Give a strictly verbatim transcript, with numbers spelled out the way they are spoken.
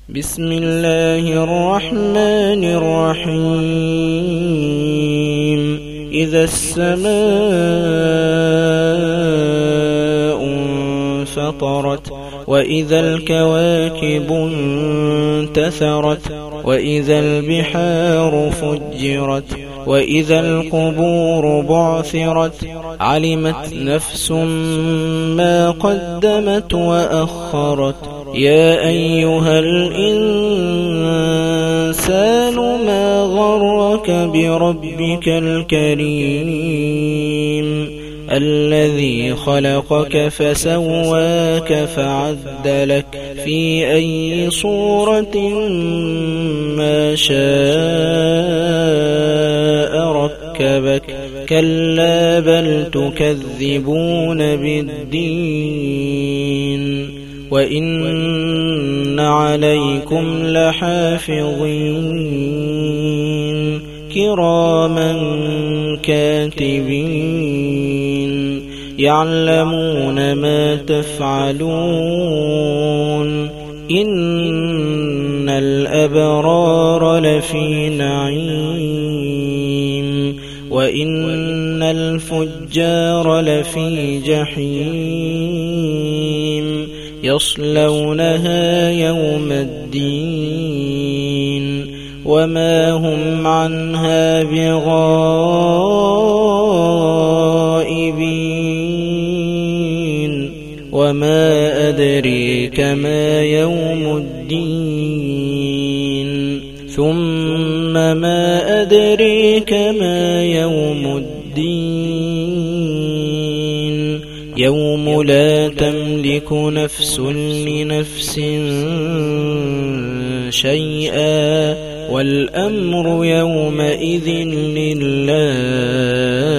بسم الله الرحمن الرحيم إذا السماء انفطرت وإذا الكواكب انتثرت وإذا البحار فجرت وإذا القبور بعثرت علمت نفس ما قدمت وأخرت يا أيها الإنسان ما غرك بربك الكريم الذي خلقك فسواك فعدلك في أي صورة ما شاء ركبك كلا بل تكذبون بالدين وإن عليكم لحافظين كراما كاتبين يعلمون ما تفعلون إن الأبرار لفي نعيم وإن الفجار لفي جحيم يصلونها يوم الدين وما هم عنها بغائبين وما أدريك ما يوم الدين ثم ما أدريك ما يوم الدين يوم لا تملك نفس لنفس شيئا والأمر يومئذ لله